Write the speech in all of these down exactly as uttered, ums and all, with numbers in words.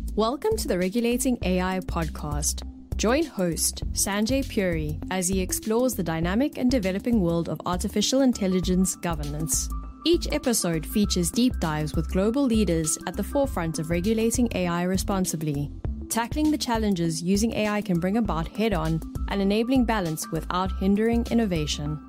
Welcome to the Regulating A I podcast. Join host Sanjay Puri as he explores the dynamic and developing world of artificial intelligence governance. Each episode features deep dives with global leaders at the forefront of regulating A I responsibly, tackling the challenges using A I can bring about head-on and enabling balance without hindering innovation.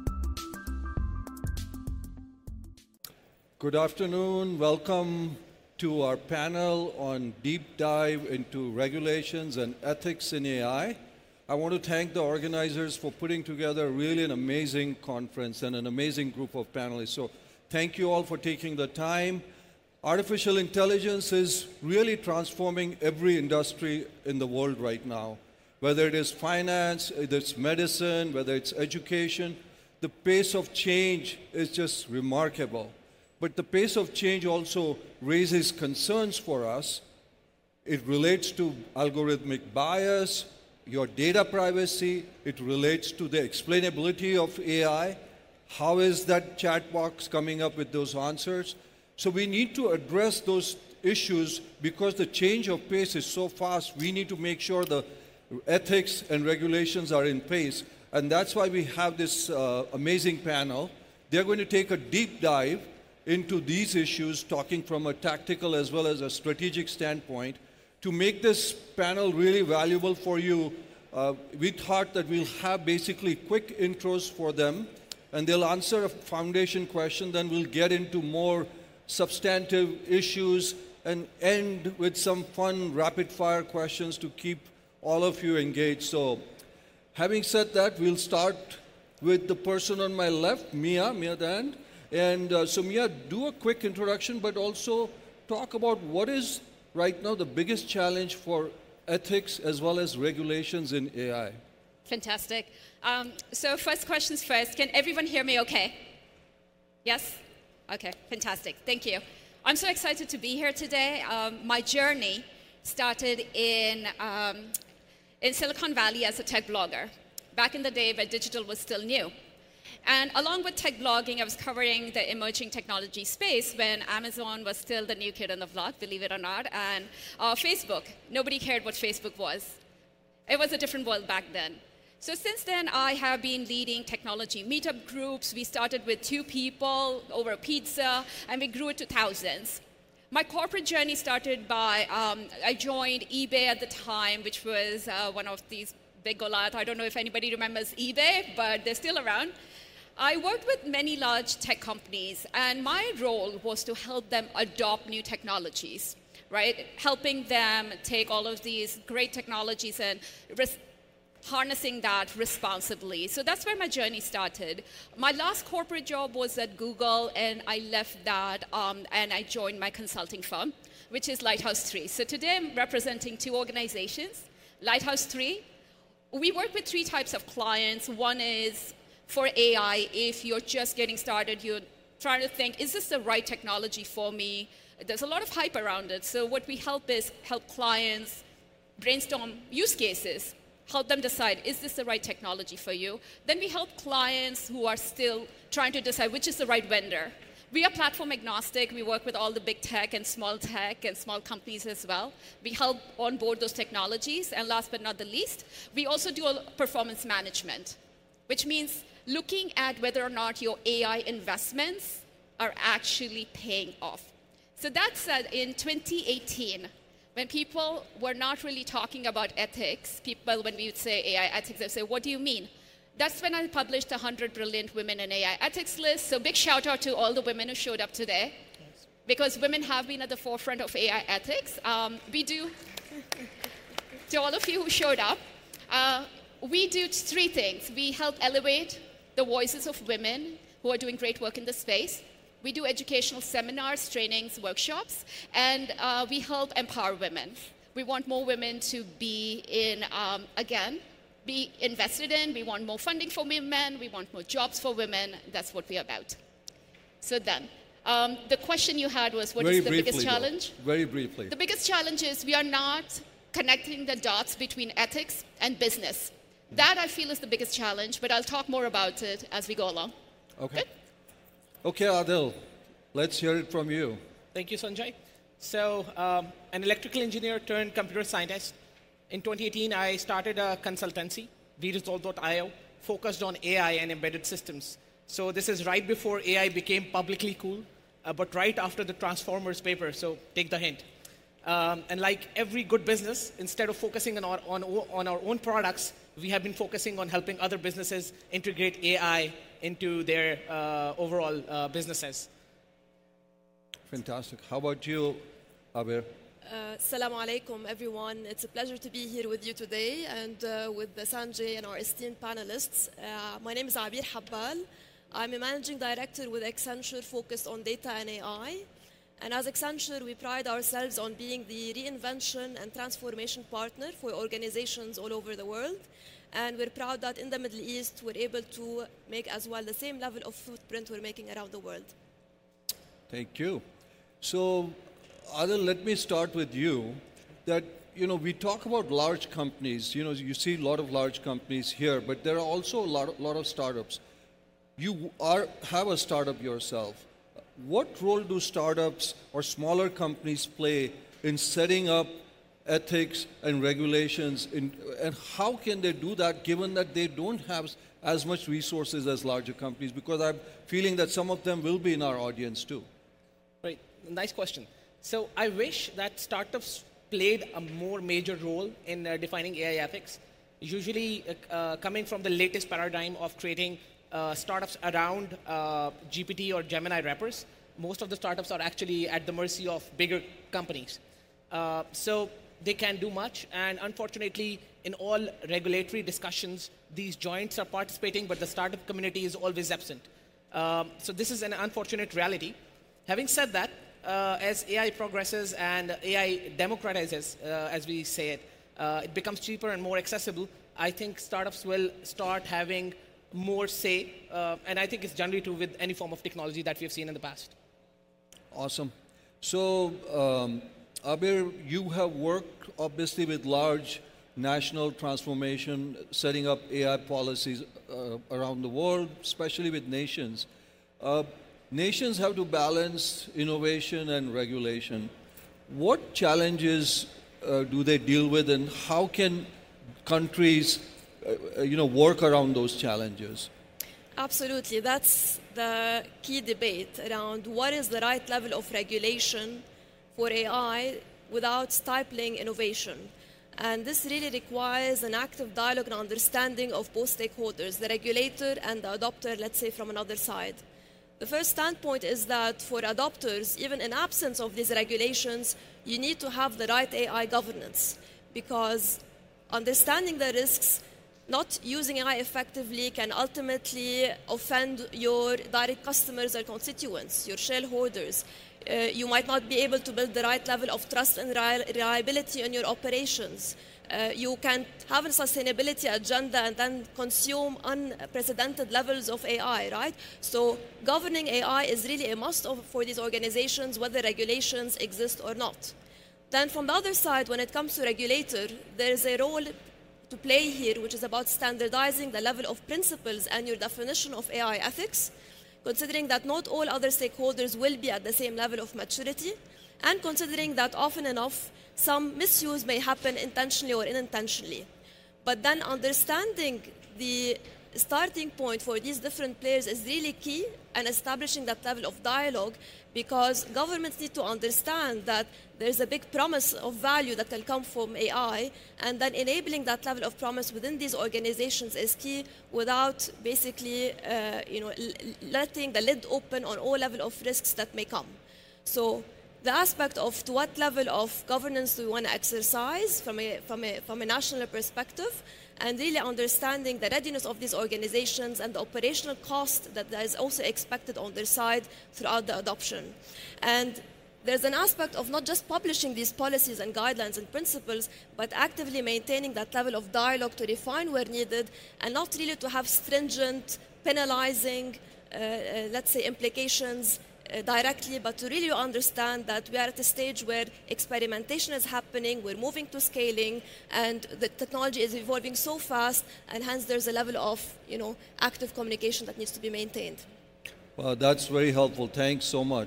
Good afternoon. Welcome to our panel on deep dive into regulations and ethics in A I. I want to thank the organizers for putting together really an amazing conference and an amazing group of panelists. So thank you all for taking the time. Artificial intelligence is really transforming every industry in the world right now. Whether it is finance, whether it's medicine, whether it's education, the pace of change is just remarkable. But the pace of change also raises concerns for us. It relates to algorithmic bias, your data privacy. It relates to the explainability of A I. How is that chat box coming up with those answers? So we need to address those issues because the change of pace is so fast. We need to make sure the ethics and regulations are in place. And that's why we have this uh, amazing panel. They're going to take a deep dive into these issues, talking from a tactical as well as a strategic standpoint. To make this panel really valuable for you, uh, we thought that we'll have basically quick intros for them, and they'll answer a foundation question, then we'll get into more substantive issues and end with some fun rapid-fire questions to keep all of you engaged. So, having said that, we'll start with the person on my left, Mia, Mia Dand. And uh, so Mia, do a quick introduction, but also talk about what is right now the biggest challenge for ethics as well as regulations in A I. Fantastic. Um, so first questions first. Can everyone hear me okay? Yes? Okay, fantastic. Thank you. I'm so excited to be here today. Um, my journey started in, um, in Silicon Valley as a tech blogger, back in the day where digital was still new. And along with tech blogging, I was covering the emerging technology space when Amazon was still the new kid on the block, believe it or not, and uh, Facebook. Nobody cared what Facebook was. It was a different world back then. So since then, I have been leading technology meetup groups. We started with two people over a pizza, and we grew it to thousands. My corporate journey started by, um, I joined eBay at the time, which was uh, one of these big Goliath. I don't know if anybody remembers eBay, but they're still around. I worked with many large tech companies, and my role was to help them adopt new technologies, right? Helping them take all of these great technologies and res- harnessing that responsibly. So that's where my journey started. My last corporate job was at Google, and I left that, um, and I joined my consulting firm, which is Lighthouse three. So today I'm representing two organizations. Lighthouse three, we work with three types of clients. One is for A I, if you're just getting started, you're trying to think, is this the right technology for me? There's a lot of hype around it. So what we help is help clients brainstorm use cases, help them decide, is this the right technology for you? Then we help clients who are still trying to decide which is the right vendor. We are platform agnostic. We work with all the big tech and small tech and small companies as well. We help onboard those technologies. And last but not the least, we also do performance management, which means looking at whether or not your A I investments are actually paying off. So that's uh, in twenty eighteen, when people were not really talking about ethics. People, when we would say A I ethics, they would say, what do you mean? That's when I published the one hundred Brilliant Women in A I Ethics list. So big shout out to all the women who showed up today, because women have been at the forefront of A I ethics. Um, we do, to all of you who showed up, uh, we do three things. We help elevate the voices of women who are doing great work in the space. We do educational seminars, trainings, workshops, and uh, we help empower women. We want more women to be in, um, again, be invested in. We want more funding for women. We want more jobs for women. That's what we're about. So then, um, the question you had was, what Very is the briefly, biggest challenge? Though. Very briefly. The biggest challenge is we are not connecting the dots between ethics and business. That, I feel, is the biggest challenge, but I'll talk more about it as we go along. Okay. Good? Okay, Adil, let's hear it from you. Thank you, Sanjay. So um, an electrical engineer turned computer scientist. In twenty eighteen, I started a consultancy, V resolve dot i o, focused on A I and embedded systems. So this is right before A I became publicly cool, uh, but right after the Transformers paper, so take the hint. Um, and like every good business, instead of focusing on our, on, on our own products, we have been focusing on helping other businesses integrate A I into their uh, overall uh, businesses. Fantastic. How about you, Abir? Uh, Assalamu alaikum, everyone. It's a pleasure to be here with you today and uh, with the Sanjay and our esteemed panelists. Uh, my name is Abir Habbal. I'm a managing director with Accenture focused on data and A I. And as Accenture, we pride ourselves on being the reinvention and transformation partner for organizations all over the world. And we're proud that in the Middle East, we're able to make as well the same level of footprint we're making around the world. Thank you. So, Adil, let me start with you. That, you know, we talk about large companies. You know, you see a lot of large companies here, but there are also a lot of, lot of startups. You are, have a startup yourself. What role do startups or smaller companies play in setting up ethics and regulations, in, and how can they do that given that they don't have as much resources as larger companies? Because I'm feeling that some of them will be in our audience too. Right, nice question. So I wish that startups played a more major role in uh, defining A I ethics, usually uh, uh, coming from the latest paradigm of creating uh, startups around uh, G P T or Gemini wrappers. Most of the startups are actually at the mercy of bigger companies. Uh, so they can do much, and unfortunately, in all regulatory discussions, these joints are participating, but the startup community is always absent. Um, so this is an unfortunate reality. Having said that, uh, as A I progresses and A I democratizes, uh, as we say it, uh, it becomes cheaper and more accessible, I think startups will start having more say, uh, and I think it's generally true with any form of technology that we've seen in the past. Awesome. So, um, Abir, you have worked obviously with large national transformation, setting up A I policies uh, around the world, especially with nations. Uh, nations have to balance innovation and regulation. What challenges uh, do they deal with, and how can countries uh, you know, work around those challenges? Absolutely. That's the key debate around what is the right level of regulation for A I without stifling innovation. And this really requires an active dialogue and understanding of both stakeholders, the regulator and the adopter, let's say, from another side. The first standpoint is that for adopters, even in absence of these regulations, you need to have the right A I governance, because understanding the risks, not using A I effectively, can ultimately offend your direct customers or constituents, your shareholders. Uh, you might not be able to build the right level of trust and reliability in your operations. Uh, you can have a sustainability agenda and then consume unprecedented levels of A I, right? So governing A I is really a must for these organizations, whether regulations exist or not. Then from the other side, when it comes to regulator, there is a role to play here, which is about standardizing the level of principles and your definition of A I ethics, considering that not all other stakeholders will be at the same level of maturity, and considering that often enough, some misuse may happen intentionally or unintentionally. But then understanding the starting point for these different players is really key, and establishing that level of dialogue, because governments need to understand that there's a big promise of value that can come from A I, and then enabling that level of promise within these organizations is key, without basically uh, you know, letting the lid open on all level of risks that may come. So the aspect of to what level of governance do we want to exercise from a, from a, from a national perspective, and really understanding the readiness of these organizations and the operational cost that is also expected on their side throughout the adoption. And there's an aspect of not just publishing these policies and guidelines and principles, but actively maintaining that level of dialogue to refine where needed, and not really to have stringent, penalizing, uh, uh, let's say, implications uh, directly, but to really understand that we are at a stage where experimentation is happening, we're moving to scaling, and the technology is evolving so fast, and hence there's a level of, you know, active communication that needs to be maintained. Well, that's very helpful. Thanks so much.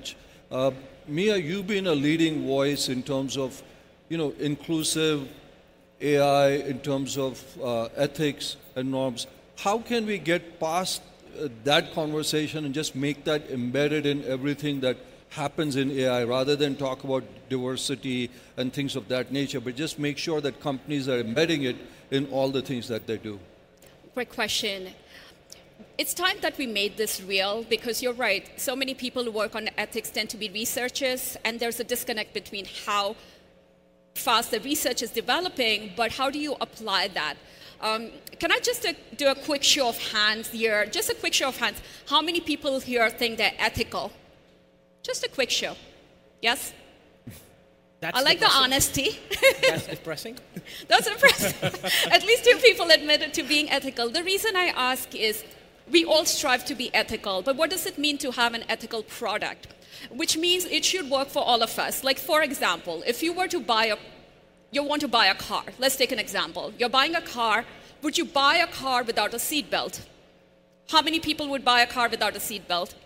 Uh, Mia, you've been a leading voice in terms of, you know, inclusive A I, in terms of uh, ethics and norms. How can we get past uh, that conversation and just make that embedded in everything that happens in A I, rather than talk about diversity and things of that nature, but just make sure that companies are embedding it in all the things that they do? Great question. It's time that we made this real, because you're right. So many people who work on ethics tend to be researchers, and there's a disconnect between how fast the research is developing, but how do you apply that? Um, can I just uh, do a quick show of hands here? Just a quick show of hands. How many people here think they're ethical? Just a quick show. Yes? That's I like depressing. the honesty. That's depressing. That's impressive. At least two people admitted to being ethical. The reason I ask is we all strive to be ethical, but what does it mean to have an ethical product? Which means it should work for all of us. Like, for example, if you were to buy a, you want to buy a car. Let's take an example. You're buying a car. Would you buy a car without a seatbelt? How many people would buy a car without a seatbelt?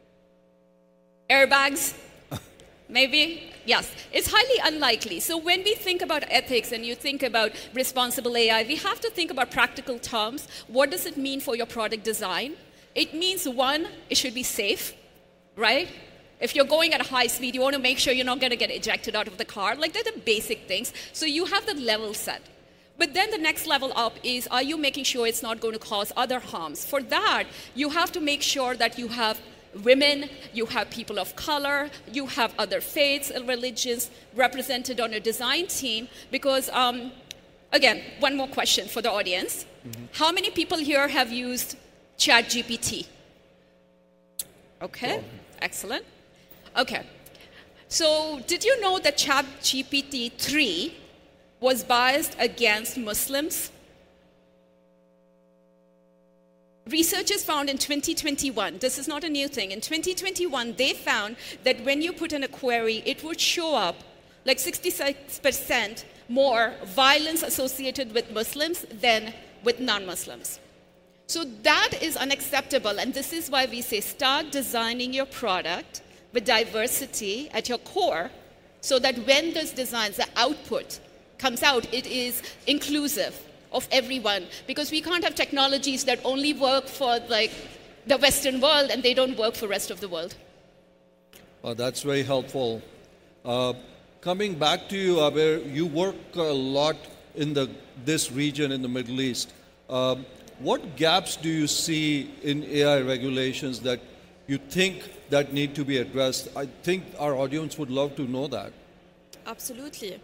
Airbags? Maybe? Yes. It's highly unlikely. So when we think about ethics and you think about responsible A I, we have to think about practical terms. What does it mean for your product design? It means, one, it should be safe, right? If you're going at a high speed, you want to make sure you're not going to get ejected out of the car. Like, they're the basic things. So you have the level set. But then the next level up is, are you making sure it's not going to cause other harms? For that, you have to make sure that you have women, you have people of color, you have other faiths and religions represented on your design team. Because, um, again, one more question for the audience. Mm-hmm. How many people here have used ChatGPT? Okay, oh. Excellent. Okay, so did you know that ChatGPT three was biased against Muslims? Researchers found in twenty twenty-one, this is not a new thing, in twenty twenty-one they found that when you put in a query, it would show up like sixty-six percent more violence associated with Muslims than with non-Muslims. So that is unacceptable, and this is why we say start designing your product with diversity at your core, so that when this designs, the output comes out, it is inclusive of everyone, because we can't have technologies that only work for like the Western world and they don't work for the rest of the world. Well, that's very helpful. Uh, coming back to you, Abir, you work a lot in the, this region in the Middle East. Uh, what gaps do you see in A I regulations that you think that need to be addressed? I think our audience would love to know that. Absolutely.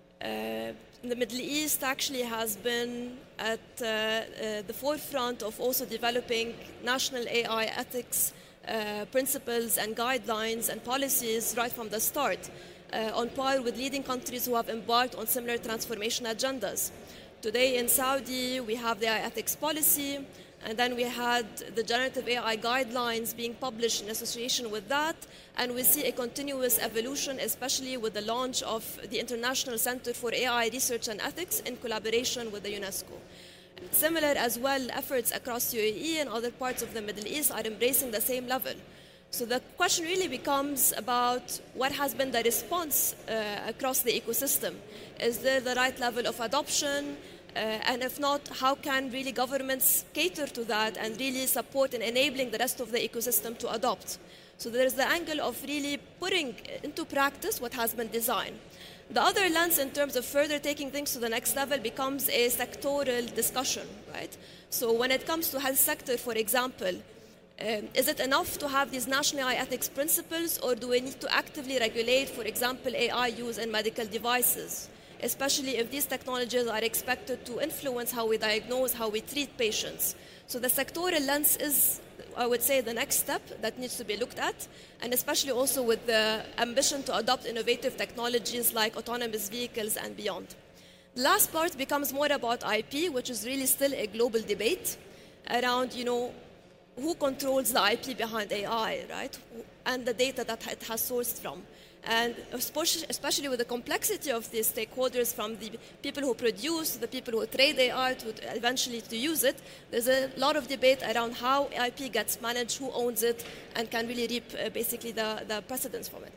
Uh, the Middle East actually has been at uh, uh, the forefront of also developing national A I ethics uh, principles and guidelines and policies right from the start, uh, on par with leading countries who have embarked on similar transformation agendas. Today in Saudi, we have the A I ethics policy, and then we had the generative A I guidelines being published in association with that, and we see a continuous evolution, especially with the launch of the International Center for A I Research and Ethics in collaboration with the UNESCO. Similar as well, efforts across U A E and other parts of the Middle East are embracing the same level. So the question really becomes about what has been the response uh, across the ecosystem. Is there the right level of adoption? Uh, and if not, how can really governments cater to that and really support and enabling the rest of the ecosystem to adopt? So there's the angle of really putting into practice what has been designed. The other lens in terms of further taking things to the next level becomes a sectoral discussion, right? So when it comes to health sector, for example, um, is it enough to have these national A I ethics principles, or do we need to actively regulate, for example, A I use in medical devices? Especially if these technologies are expected to influence how we diagnose, how we treat patients. So the sectoral lens is, I would say, the next step that needs to be looked at, and especially also with the ambition to adopt innovative technologies like autonomous vehicles and beyond. The last part becomes more about I P, which is really still a global debate around, you know, who controls the I P behind A I, right? And the data that it has sourced from. And especially with the complexity of the stakeholders, from the people who produce to the people who trade A I to eventually to use it, there's a lot of debate around how I P gets managed, who owns it, and can really reap uh, basically the, the precedence from it.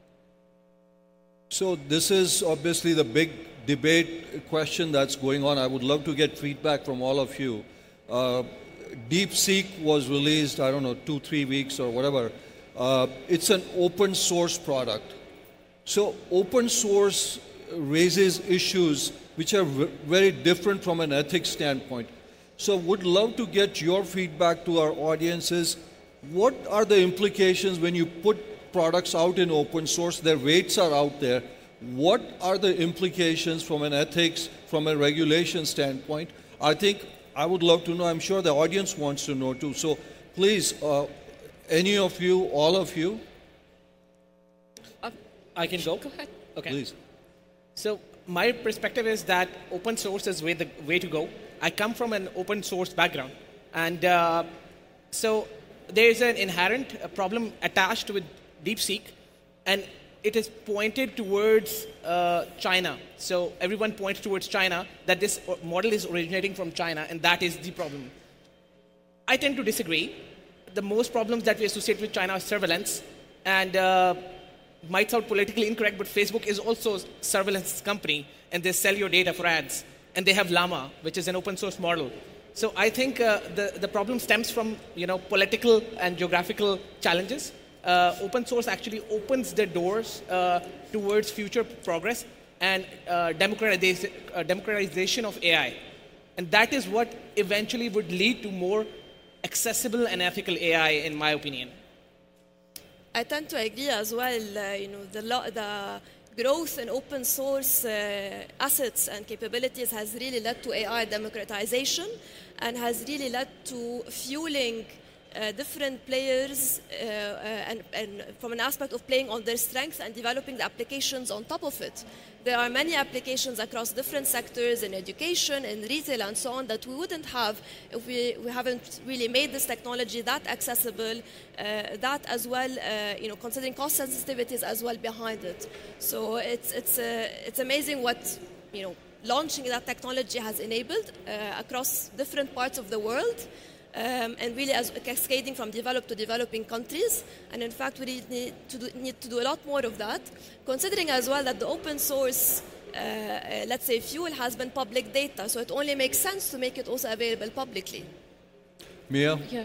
So this is obviously the big debate question that's going on. I would love to get feedback from all of you. Uh, DeepSeek was released, I don't know, two, three weeks or whatever. Uh, it's an open source product. So open source raises issues which are very different from an ethics standpoint. So would love to get your feedback to our audiences. What are the implications when you put products out in open source? Their rates are out there. What are the implications from an ethics, from a regulation standpoint? I think I would love to know. I'm sure the audience wants to know too. So please, uh, any of you, all of you? Uh, I can go? Go ahead. Okay. Please. So my perspective is that open source is way the way to go. I come from an open source background. And uh, so there is an inherent uh, problem attached with DeepSeek, and it is pointed towards uh, China. So everyone points towards China, that this model is originating from China, and that is the problem. I tend to disagree. The most problems that we associate with China are surveillance, and uh, might sound politically incorrect, but Facebook is also a surveillance company, and they sell your data for ads. And they have Llama, which is an open source model. So I think uh, the, the problem stems from you know, political and geographical challenges. Uh, open source actually opens the doors uh, towards future progress and uh, democratization, uh, democratization of A I. And that is what eventually would lead to more accessible and ethical A I, in my opinion. I tend to agree as well. Uh, you know, the, lo- the growth in open source uh, assets and capabilities has really led to A I democratization and has really led to fueling uh, different players uh, uh, and, and from an aspect of playing on their strengths and developing the applications on top of it. There are many applications across different sectors in education, in retail, and so on that we wouldn't have if we, we haven't really made this technology that accessible, uh, that as well, uh, you know, considering cost sensitivities as well behind it. So it's, it's, uh, it's amazing what, you know, launching that technology has enabled uh, across different parts of the world. Um, and really as cascading from developed to developing countries. And in fact, we really need to do, need to do a lot more of that, considering as well that the open source, uh, uh, let's say, fuel has been public data, so it only makes sense to make it also available publicly. Mia? Yeah.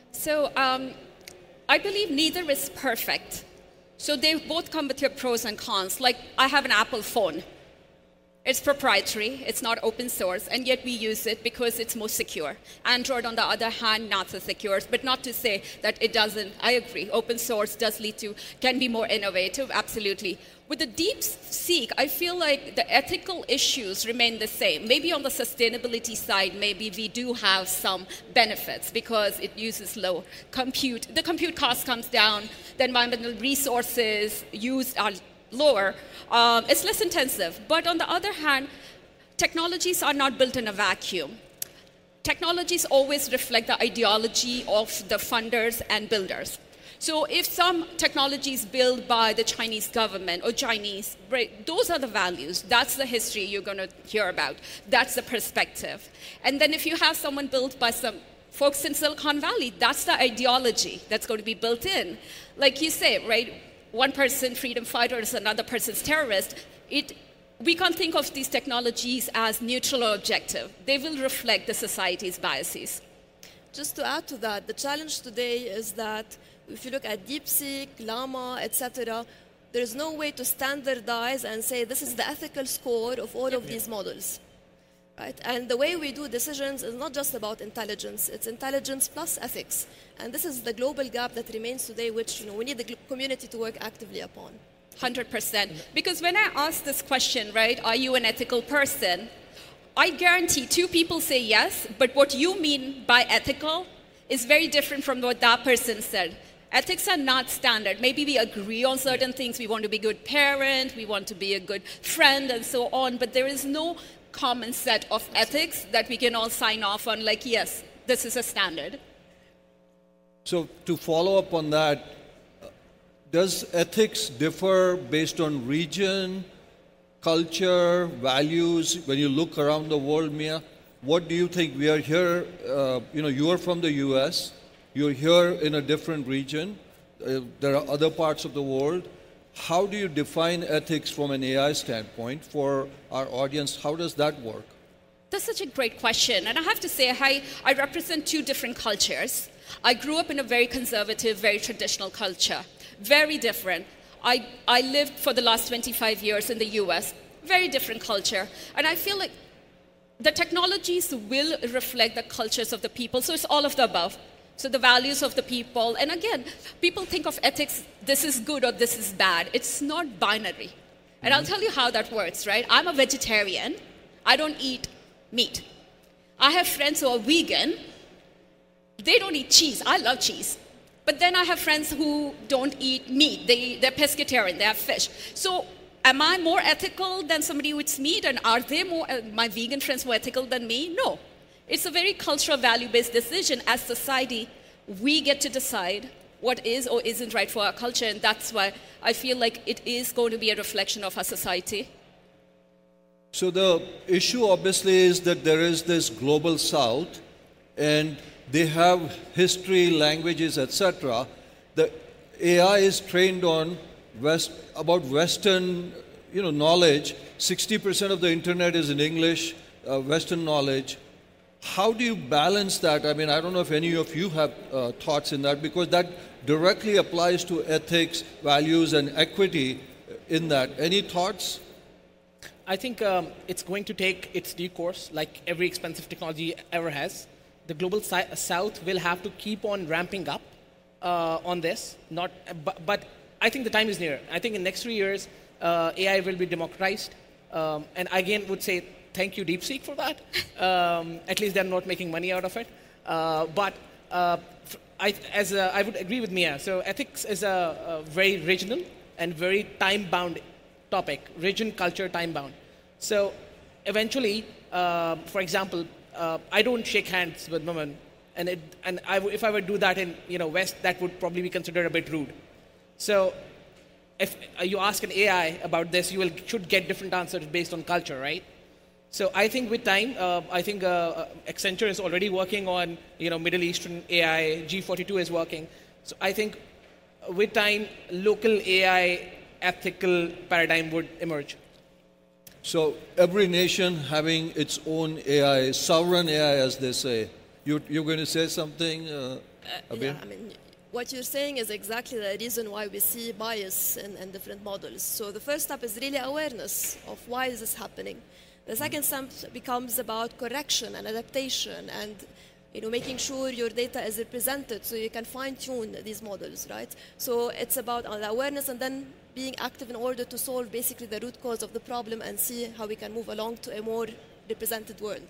So um, I believe neither is perfect. So they both come with your pros and cons. Like, I have an Apple phone. It's proprietary, it's not open source, and yet we use it because it's more secure. Android, on the other hand, not so secure, but not to say that it doesn't. I agree, open source does lead to, can be more innovative, absolutely. With the DeepSeek, I feel like the ethical issues remain the same. Maybe on the sustainability side, maybe we do have some benefits because it uses low compute. The compute cost comes down, the environmental resources used are lower, um, it's less intensive. But on the other hand, technologies are not built in a vacuum. Technologies always reflect the ideology of the funders and builders. So if some technology is built by the Chinese government or Chinese, right, those are the values. That's the history you're going to hear about. That's the perspective. And then if you have someone built by some folks in Silicon Valley, that's the ideology that's going to be built in. Like you say, right? One person freedom fighter is another person's terrorist. It, we can't think of these technologies as neutral or objective. They will reflect the society's biases. Just to add to that, the challenge today is that if you look at DeepSeek, Llama, et cetera, there's no way to standardize and say this is the ethical score of all of these models. Right? And the way we do decisions is not just about intelligence, it's intelligence plus ethics. And this is the global gap that remains today, which you know, we need the community to work actively upon. one hundred percent. Because when I ask this question, right, are you an ethical person? I guarantee two people say yes, but what you mean by ethical is very different from what that person said. Ethics are not standard. Maybe we agree on certain things. We want to be a good parent, we want to be a good friend, and so on, but there is no common set of ethics that we can all sign off on, like, yes, this is a standard. So to follow up on that, does ethics differ based on region, culture, values? When you look around the world, Mia, what do you think? We are here, uh, you know, you are from the U S, you're here in a different region, uh, there are other parts of the world. How do you define ethics from an A I standpoint for our audience? How does that work? That's such a great question. And I have to say, I, I represent two different cultures. I grew up in a very conservative, very traditional culture. Very different. I, I lived for the last twenty-five years in the U S. Very different culture. And I feel like the technologies will reflect the cultures of the people. So it's all of the above. So the values of the people. And again, people think of ethics, this is good or this is bad. It's not binary. And I'll tell you how that works, right? I'm a vegetarian. I don't eat meat. I have friends who are vegan. They don't eat cheese. I love cheese. But then I have friends who don't eat meat. They, they're pescatarian. They have fish. So am I more ethical than somebody who eats meat? And are they more, uh, my vegan friends more ethical than me? No. It's a very cultural, value-based decision. As society, we get to decide what is or isn't right for our culture. And that's why I feel like it is going to be a reflection of our society. So the issue obviously is that there is this global south, and they have history, languages, et cetera. The A I is trained on West, about Western, you know, knowledge. sixty percent of the internet is in English, uh, Western knowledge. How do you balance that? I mean, I don't know if any of you have uh, thoughts in that, because that directly applies to ethics, values, and equity in that. Any thoughts? I think um, it's going to take its due course, like every expensive technology ever has. The global si south will have to keep on ramping up uh, on this. Not, but, but I think the time is near. I think in the next three years, uh, A I will be democratized. Um, and I again would say thank you, DeepSeek, for that. Um, at least they're not making money out of it. Uh, but uh, I, as a, I would agree with Mia. So ethics is a, a very regional and very time-bound topic. Region, culture, time-bound. So eventually, uh, for example, uh, I don't shake hands with women, and, it, and I w if I were to do that in you know West, that would probably be considered a bit rude. So if you ask an A I about this, you will, should get different answers based on culture, right? So I think with time, uh, I think uh, Accenture is already working on you know Middle Eastern A I. G forty-two is working. So I think with time, local A I ethical paradigm would emerge. So every nation having its own A I, sovereign A I, as they say. You, you're going to say something, uh, uh, yeah, I mean, what you're saying is exactly the reason why we see bias in, in different models. So the first step is really awareness of why is this happening. The second step becomes about correction and adaptation and you know, making sure your data is represented so you can fine-tune these models, right? So it's about the awareness and then being active in order to solve basically the root cause of the problem and see how we can move along to a more represented world.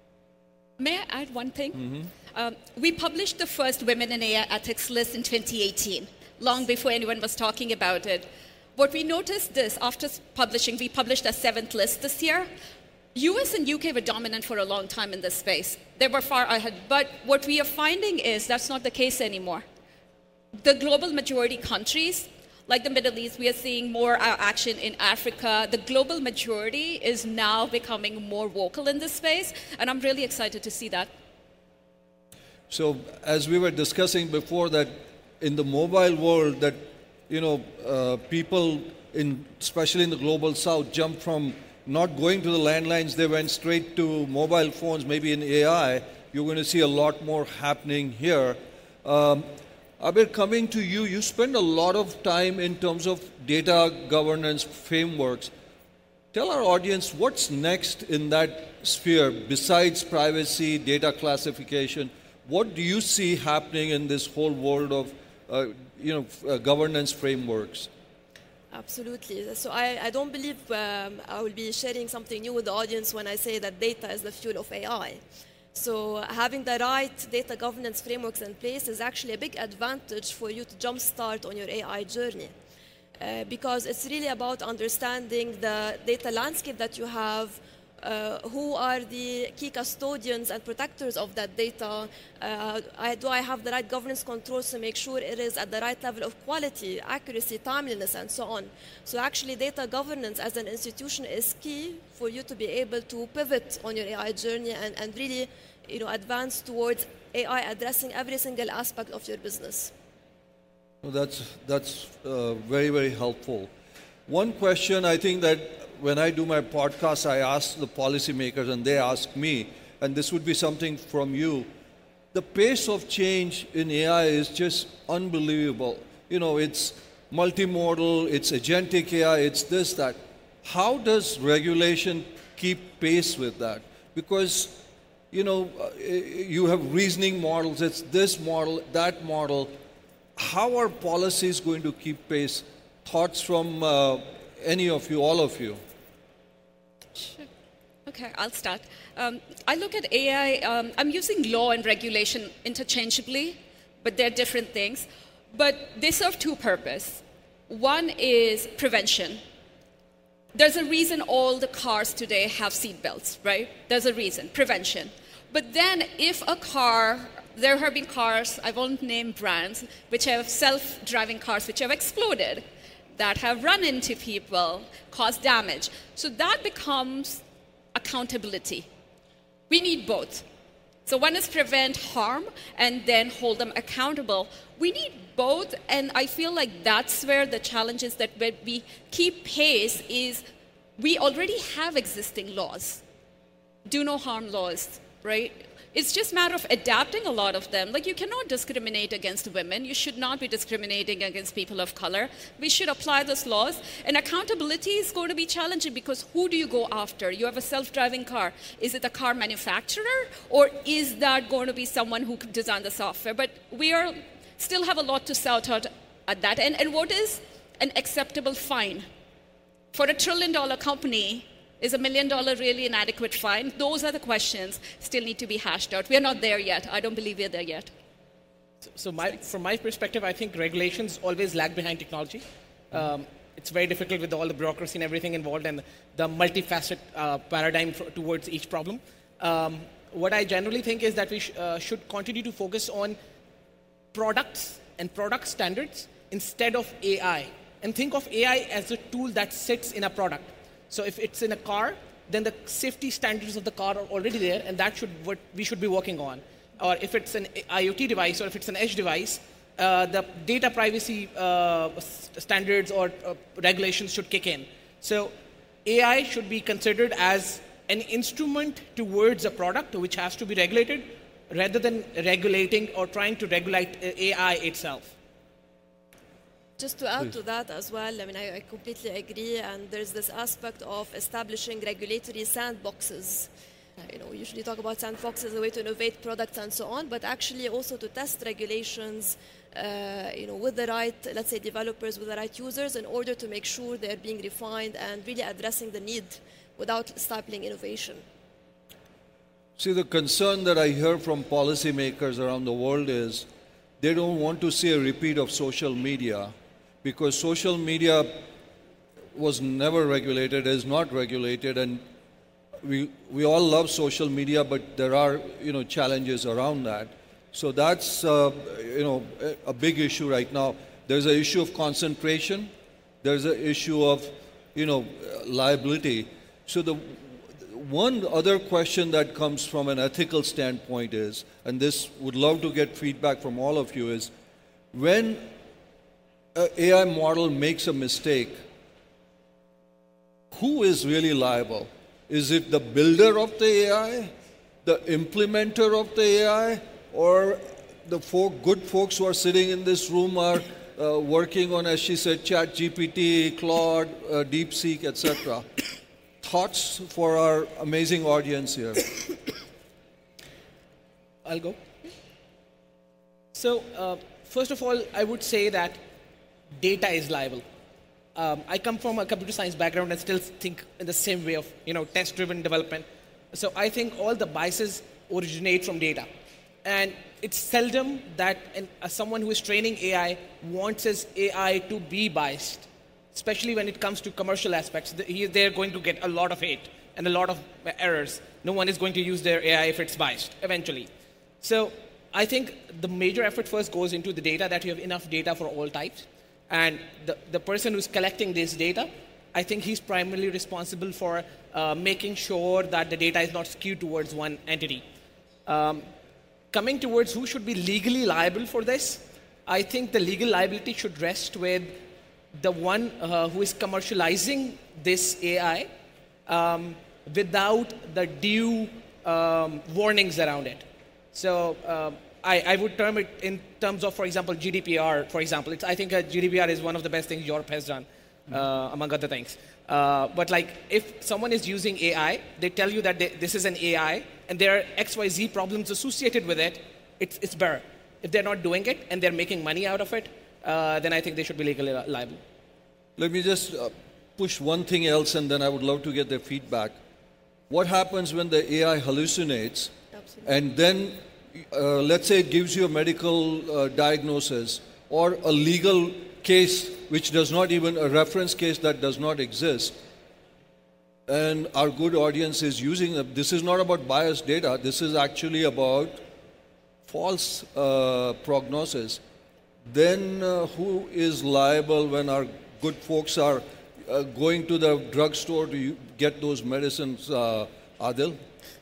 May I add one thing? Mm-hmm. um, we published the first Women in A I Ethics list in twenty eighteen, long before anyone was talking about it. What we noticed is, after publishing, we published a seventh list this year. U S and U K were dominant for a long time in this space. They were far ahead. But what we are finding is that's not the case anymore. The global majority countries, like the Middle East, we are seeing more uh, action in Africa. The global majority is now becoming more vocal in this space, and I'm really excited to see that. So as we were discussing before, that in the mobile world, that you know, uh, people, in, especially in the global south, jump from not going to the landlines, they went straight to mobile phones, maybe in A I. You're going to see a lot more happening here. Um, Abir, coming to you, you spend a lot of time in terms of data governance frameworks. Tell our audience what's next in that sphere besides privacy, data classification. What do you see happening in this whole world of uh, you know, uh, governance frameworks? Absolutely. So I, I don't believe um, I will be sharing something new with the audience when I say that data is the fuel of A I. So having the right data governance frameworks in place is actually a big advantage for you to jumpstart on your A I journey. Uh, because it's really about understanding the data landscape that you have, uh, who are the key custodians and protectors of that data? Uh, I, do I have the right governance controls to make sure it is at the right level of quality, accuracy, timeliness, and so on? So actually data governance as an institution is key for you to be able to pivot on your A I journey and, and really you know, advance towards A I addressing every single aspect of your business. Well, that's that's uh, very, very helpful. One question I think that when I do my podcast, I ask the policymakers and they ask me, and this would be something from you. The pace of change in A I is just unbelievable. You know, it's multimodal, it's agentic A I, it's this, that. How does regulation keep pace with that? Because, you know, you have reasoning models, it's this model, that model. How are policies going to keep pace? Thoughts from uh, any of you, all of you? Sure. Okay, I'll start. Um, I look at A I, um, I'm using law and regulation interchangeably, but they're different things. But they serve two purposes. One is prevention. There's a reason all the cars today have seat belts, right? There's a reason, prevention. But then if a car, there have been cars, I won't name brands, which have self-driving cars which have exploded, that have run into people, caused damage. So that becomes accountability. We need both. So one is prevent harm and then hold them accountable. We need both, and I feel like that's where the challenge is, that where we keep pace is we already have existing laws. Do no harm laws, right? It's just a matter of adapting a lot of them. Like, you cannot discriminate against women. You should not be discriminating against people of color. We should apply those laws. And accountability is going to be challenging because who do you go after? You have a self-driving car. Is it the car manufacturer? Or is that going to be someone who designed the software? But we are still have a lot to sort out at that end. And what is an acceptable fine? For a trillion dollar company, is a million dollar really an adequate fine? Those are the questions still need to be hashed out. We are not there yet. I don't believe we are there yet. So, so my, from my perspective, I think regulations always lag behind technology. Um, it's very difficult with all the bureaucracy and everything involved and the multifaceted uh, paradigm for, towards each problem. Um, what I generally think is that we sh uh, should continue to focus on products and product standards instead of A I. And think of A I as a tool that sits in a product. So if it's in a car, then the safety standards of the car are already there, and that should what we should be working on. Or if it's an IoT device or if it's an edge device, uh, the data privacy uh, standards or uh, regulations should kick in. So A I should be considered as an instrument towards a product which has to be regulated, rather than regulating or trying to regulate A I itself. Just to add to that as well, I mean, I, I completely agree, and there's this aspect of establishing regulatory sandboxes. Uh, you know, we usually talk about sandboxes as a way to innovate products and so on, but actually also to test regulations, uh, you know, with the right, let's say, developers, with the right users, in order to make sure they're being refined and really addressing the need without stifling innovation. See, the concern that I hear from policymakers around the world is they don't want to see a repeat of social media, because social media was never regulated, is not regulated, and we we all love social media, but there are you know challenges around that. So that's uh, you know a big issue right now. There's an issue of concentration. There's an issue of you know liability. So the one other question that comes from an ethical standpoint is, and this would love to get feedback from all of you, is when an A I model makes a mistake, who is really liable? Is it the builder of the A I, the implementer of the A I, or the folk, good folks who are sitting in this room are uh, working on, as she said, ChatGPT, Claude, uh, DeepSeek, et cetera? Thoughts for our amazing audience here? I'll go. So, uh, first of all, I would say that data is liable. Um, I come from a computer science background and still think in the same way of, you know, test-driven development. So I think all the biases originate from data. And it's seldom that an, uh, someone who is training A I wants his A I to be biased. especially when it comes to commercial aspects. They're going to get a lot of hate and a lot of errors. No one is going to use their A I if it's biased, eventually. So I think the major effort first goes into the data, that you have enough data for all types. And the, the person who's collecting this data, I think he's primarily responsible for uh, making sure that the data is not skewed towards one entity. Um, coming towards who should be legally liable for this, I think the legal liability should rest with the one uh, who is commercializing this A I um, without the due um, warnings around it. So uh, I, I would term it in terms of, for example, G D P R, for example. It's, I think uh, G D P R is one of the best things Europe has done, uh, among other things. Uh, but like, if someone is using A I, they tell you that they, this is an A I, and there are X Y Z problems associated with it, it's, it's better. If they're not doing it, and they're making money out of it, uh, then I think they should be legally liable. Let me just uh, push one thing else, and then I would love to get their feedback. What happens when the A I hallucinates, Absolutely. and then, uh, let's say it gives you a medical uh, diagnosis, or a legal case which does not even, a reference case that does not exist, and our good audience is using it. This is not about biased data, this is actually about false uh, prognosis. Then uh, who is liable when our good folks are uh, going to the drugstore to get those medicines, uh, Adil?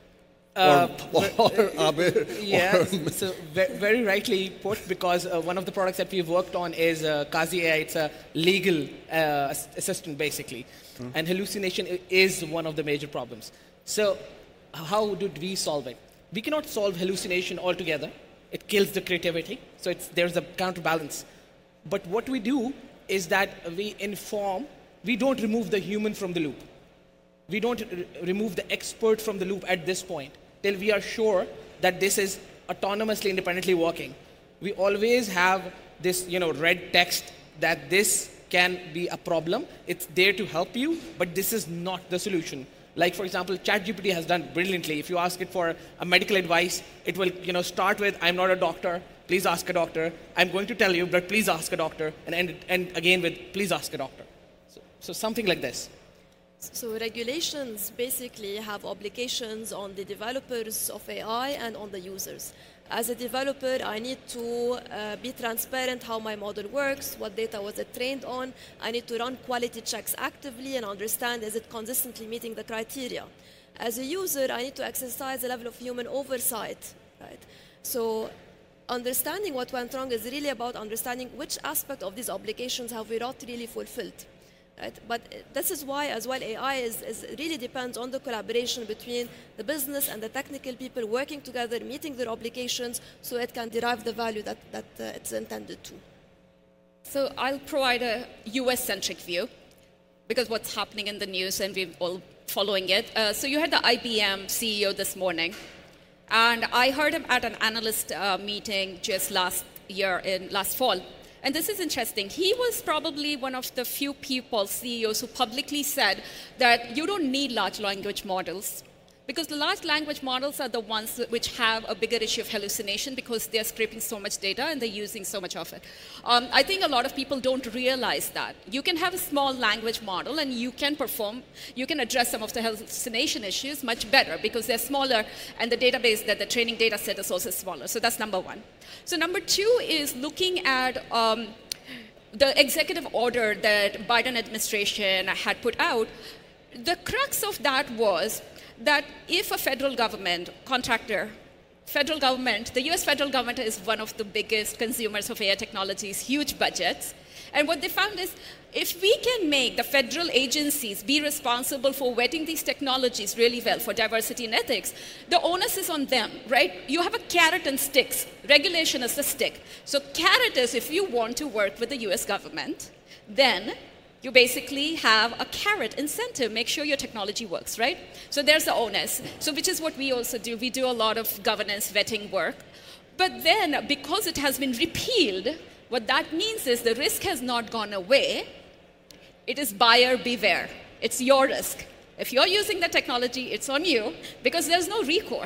Uh, or, or, or Abir? Yeah, or, so very, very rightly put, because uh, one of the products that we've worked on is uh, Qazi A I. It's a legal uh, assistant, basically. Hmm. And hallucination is one of the major problems. So how did we solve it? We cannot solve hallucination altogether. It kills the creativity. So it's, there's a counterbalance. But what we do is that we inform, we don't remove the human from the loop. We don't r- remove the expert from the loop at this point, till we are sure that this is autonomously, independently working. We always have this, you know, red text that this can be a problem. It's there to help you, but this is not the solution. Like, for example, ChatGPT has done brilliantly. If you ask it for a medical advice, it will, you know, start with, I'm not a doctor, please ask a doctor. I'm going to tell you, but please ask a doctor. And end, end again with, please ask a doctor. So, so something like this. So regulations basically have obligations on the developers of A I and on the users. As a developer, I need to uh, be transparent how my model works, what data was it trained on. I need to run quality checks actively and understand, is it consistently meeting the criteria. As a user, I need to exercise a level of human oversight, right? So understanding what went wrong is really about understanding which aspect of these obligations have we not really fulfilled. Right? But this is why, as well, A I is, is really depends on the collaboration between the business and the technical people working together, meeting their obligations, so it can derive the value that, that uh, it's intended to. So I'll provide a U S-centric view, because what's happening in the news, and we're all following it. Uh, so you had the I B M C E O this morning, and I heard him at an analyst uh, meeting just last year, in last fall. And this is interesting. He was probably one of the few people, C E Os, who publicly said that you don't need large language models, because the large language models are the ones which have a bigger issue of hallucination, because they're scraping so much data and they're using so much of it. Um, I think a lot of people don't realize that. You can have a small language model and you can perform, you can address some of the hallucination issues much better, because they're smaller and the database, that the training data set is also smaller. So that's number one. So number two is looking at um, the executive order that Biden administration had put out. The crux of that was that if a federal government contractor, federal government, the U S federal government is one of the biggest consumers of A I technologies, huge budgets. And what they found is, if we can make the federal agencies be responsible for vetting these technologies really well for diversity and ethics, the onus is on them, right? You have a carrot and sticks. Regulation is the stick. So carrot is, if you want to work with the U S government, then you basically have a carrot incentive. Make sure your technology works, right? So there's the onus. So which is what we also do. We do a lot of governance vetting work. But then, because it has been repealed, what that means is the risk has not gone away. It is buyer beware. It's your risk. If you're using the technology, it's on you, because there's no recourse.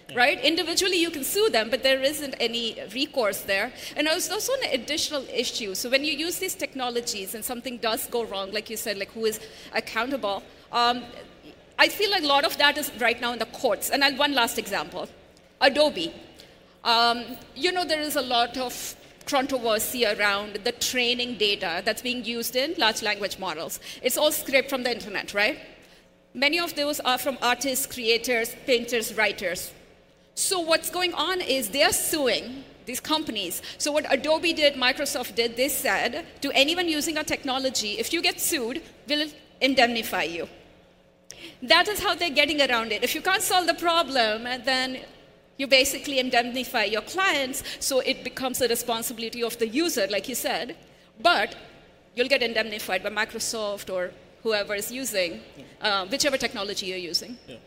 right? Individually, you can sue them, but there isn't any recourse there. And there's also an additional issue. So when you use these technologies and something does go wrong, like you said, like who is accountable, um, I feel like a lot of that is right now in the courts. And I'll, one last example, Adobe. Um, you know, there is a lot of controversy around the training data that's being used in large language models. It's all scraped from the internet, right? Many of those are from artists, creators, painters, writers. So what's going on is they're suing these companies. So what Adobe did, Microsoft did, they said to anyone using our technology, if you get sued, we'll indemnify you. That is how they're getting around it. If you can't solve the problem, then you basically indemnify your clients, so it becomes the responsibility of the user, like you said, but you'll get indemnified by Microsoft or whoever is using, uh, whichever technology you're using. Yeah.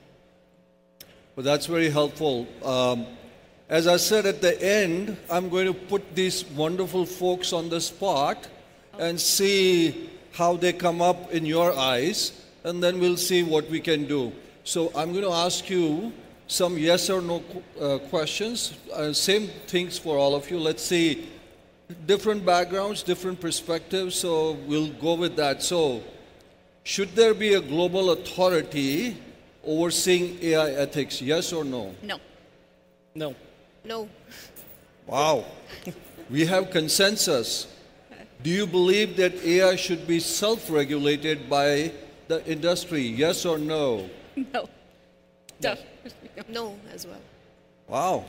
Well, that's very helpful. Um, as I said at the end, I'm going to put these wonderful folks on the spot and see how they come up in your eyes, and then we'll see what we can do. So I'm going to ask you some yes or no uh, questions. Uh, same things for all of you. Let's see, different backgrounds, different perspectives, so we'll go with that. So, should there be a global authority overseeing A I ethics, yes or no? No. No. No. Wow. We have consensus. Do you believe that A I should be self-regulated by the industry, yes or no? No. No. No as well. Wow.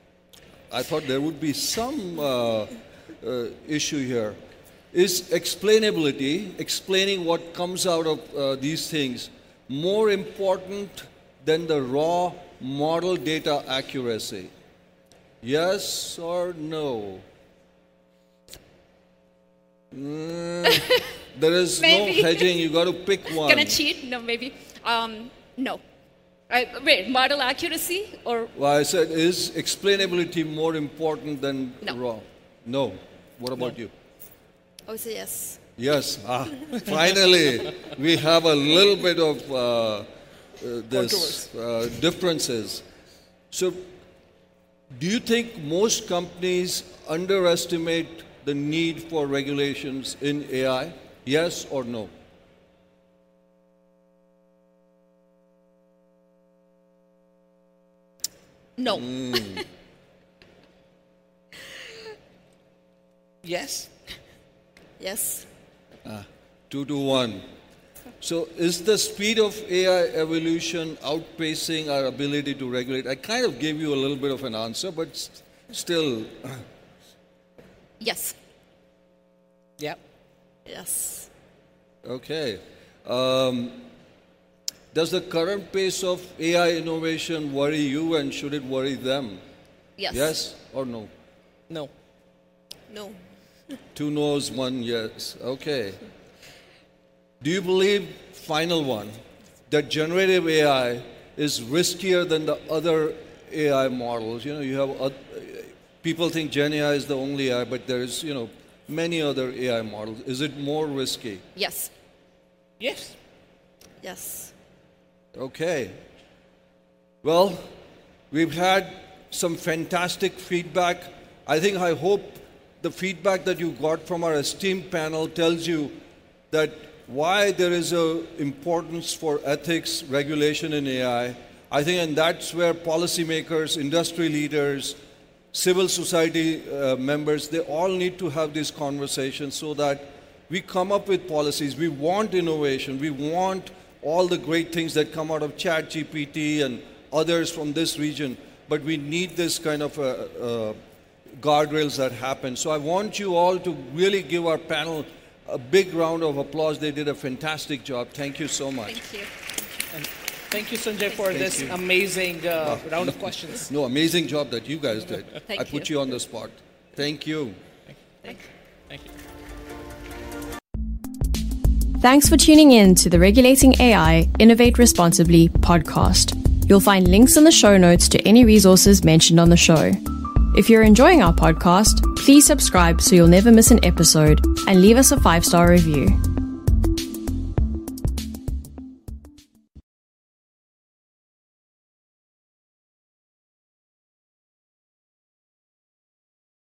I thought there would be some uh, uh, issue here. Is explainability, explaining what comes out of uh, these things, more important than the raw model data accuracy? Yes or no? Mm, there is no hedging. You got to pick one. Can I cheat? No, maybe. Um, no. Uh, wait, model accuracy or? Well, I said, is explainability more important than no. raw? No. What about no. you? I would say yes. Yes. Ah, finally, we have a little bit of uh, uh, this uh, differences. So, do you think most companies underestimate the need for regulations in A I? Yes or no? No. Mm. Yes. Yes. Ah, two to one. So is the speed of A I evolution outpacing our ability to regulate? I kind of gave you a little bit of an answer, but s- still. Yes. Yeah. Yes. Okay. Um, does the current pace of A I innovation worry you, and should it worry them? Yes. Yes or no? No. No. Two no's, one yes. Okay. Do you believe, final one, that generative A I is riskier than the other A I models? You know, you have uh, people think Gen A I is the only A I, but there is, you know, many other A I models. Is it more risky? Yes. Yes. Yes. Okay. Well, we've had some fantastic feedback. I think, I hope the feedback that you got from our esteemed panel tells you that why there is a importance for ethics regulation in A I. I think, and that's where policymakers, industry leaders, civil society uh, members, they all need to have these conversations so that we come up with policies. We want innovation. We want all the great things that come out of ChatGPT and others from this region, but we need this kind of uh, uh, guardrails that happen. So I want you all to really give our panel a big round of applause. They did a fantastic job. Thank you so much. Thank you. And thank you, Sanjay, for Thank this you. amazing uh, round of questions. No, amazing job that you guys did. Thank I put you. you on the spot. Thank you. Thank you. Thank you. Thanks for tuning in to the Regulating A I Innovate Responsibly podcast. You'll find links in the show notes to any resources mentioned on the show. If you're enjoying our podcast, please subscribe so you'll never miss an episode and leave us a five-star review.